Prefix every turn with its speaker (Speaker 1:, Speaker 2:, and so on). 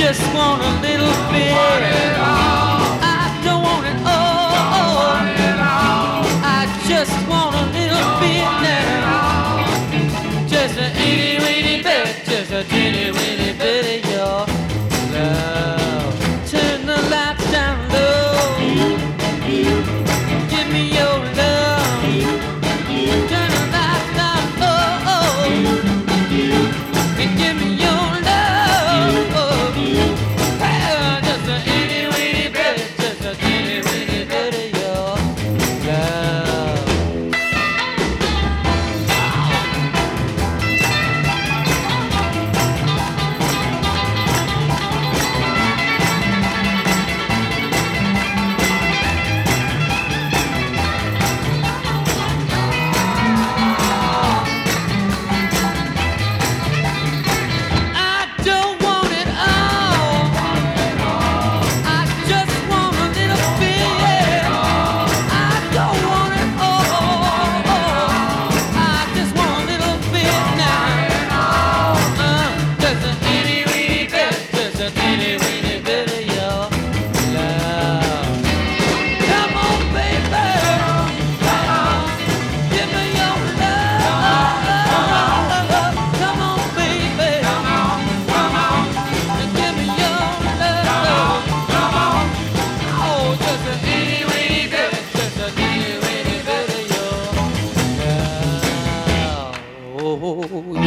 Speaker 1: just want a little bit. I don't want it all. I just want a little bit now. Just a itty bitty bit, just a teeny weeny bit of your love. Turn the lights down low. Give me your love. Turn the lights down low. And give me your love. Hey, just a itty weeny bit, just a teeny weeny bit of your love. I don't want it all. I just want a little bit. I don't want it all. I just want a little bit now. Just a teeny weeny bit, just a teeny weeny bit of your love. Come on, baby. Come on. Give me your love. Come on, baby. And give me your love. Oh, just a teeny weeny bit, just a teeny weeny bit of your love. Oh,